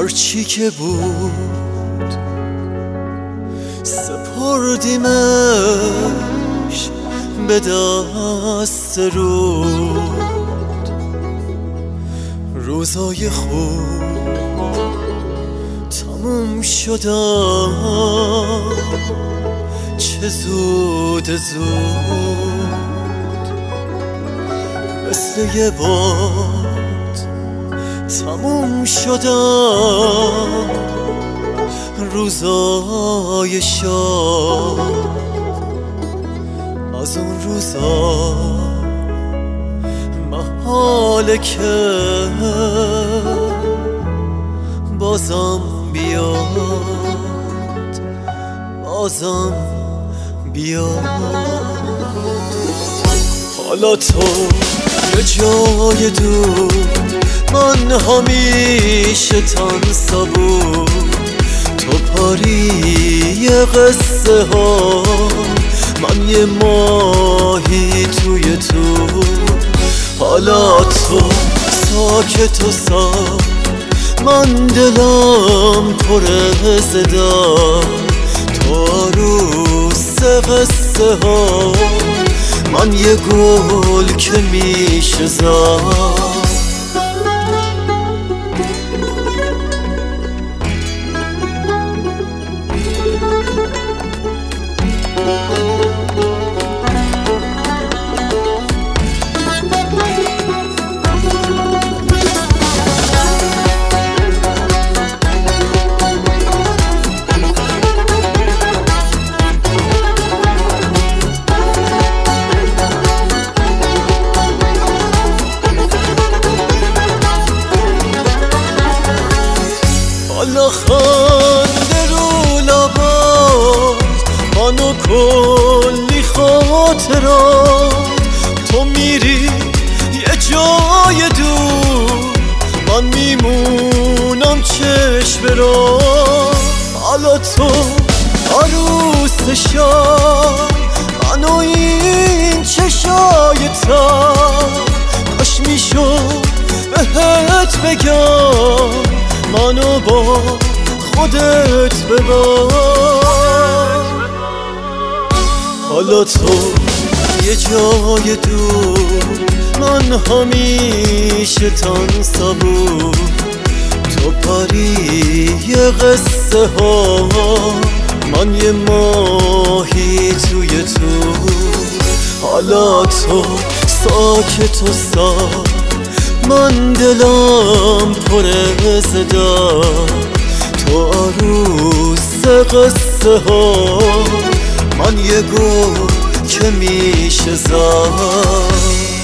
هرچی که بود سپردیمش به دست رود. روزای خوب تموم شدن چه زود زود، مثل یه باد تموم شدن روزای شاد. از اون روزا محاله که بازم بیاد، بازم بیاد. حالا تو یه جای دور، من همیشه تنسا بود. تو پاری قصه ها، من یه ماهی توی تو. حالا تو ساکت و صاف، من دلم پر صدا. تو عروس قصه ها، من یه گل که میشه زار. حالا خنده رو لبات، منو کلی خاطرات. تو میری یه جای دور، من میمونم چشم برات. حالا تو عروس شب، منو این چشای تر. کاش میشد بهت بگم منو با خودت ببر. حالا تو یه جای دور، من همیشه تنسا بود. تو پری قصه ها، من یه ماهی توی تو. حالا تو ساکت و صاف، من دلم پر صدا. تو عروس قصه ها، من یه گل که میشه زار.